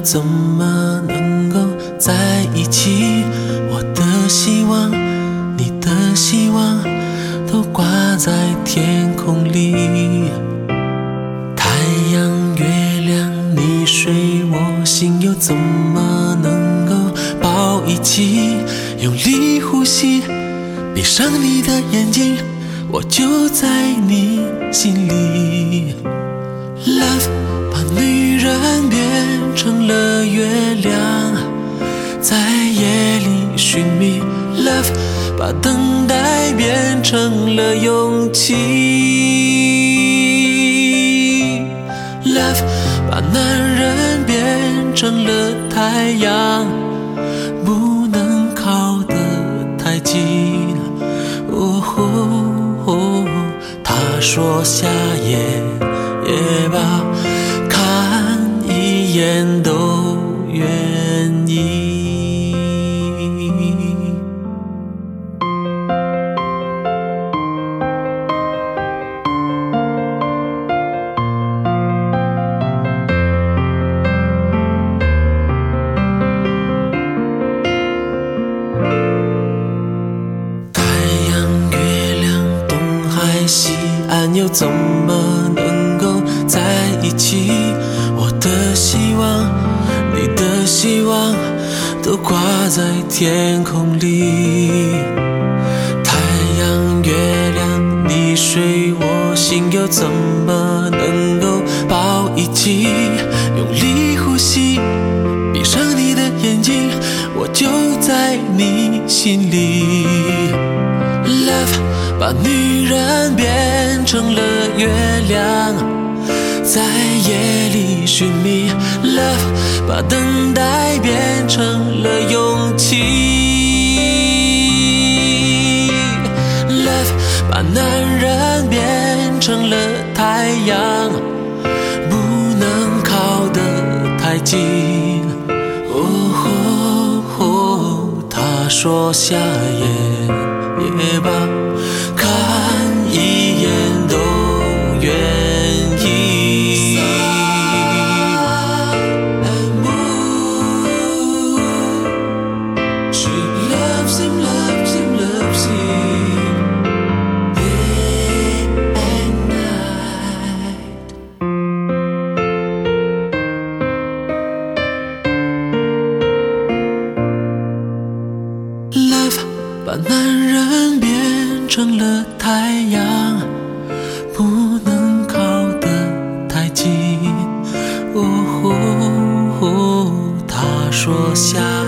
怎么能够在一起？我的希望，你的希望，都挂在天空里。太阳、月亮、你睡我醒，又怎么能够抱一起？用力呼吸，闭上你的眼睛，我就在你心里。Love 把女人变成了月亮，在夜里寻觅。Love 把等待变成了勇气。Love 把男人变成了太阳，不能靠得太近。他说下也罢，看一眼都愿意。西岸又怎么能够在一起？我的希望，你的希望，都挂在天空里。太阳、月亮，你睡我醒，又怎么能够抱一起？用力呼吸，闭上你的眼睛，我就在你心里。Love 把女人变成了月亮，在夜里寻觅。Love 把等待变成了勇气。Love 把男人变成了太阳，不能靠得太近。他说下也罢，看一眼都愿意。She loves him, loves him, loves him, day and night. Love 把男人变成了太阳，不能靠得太近。他说下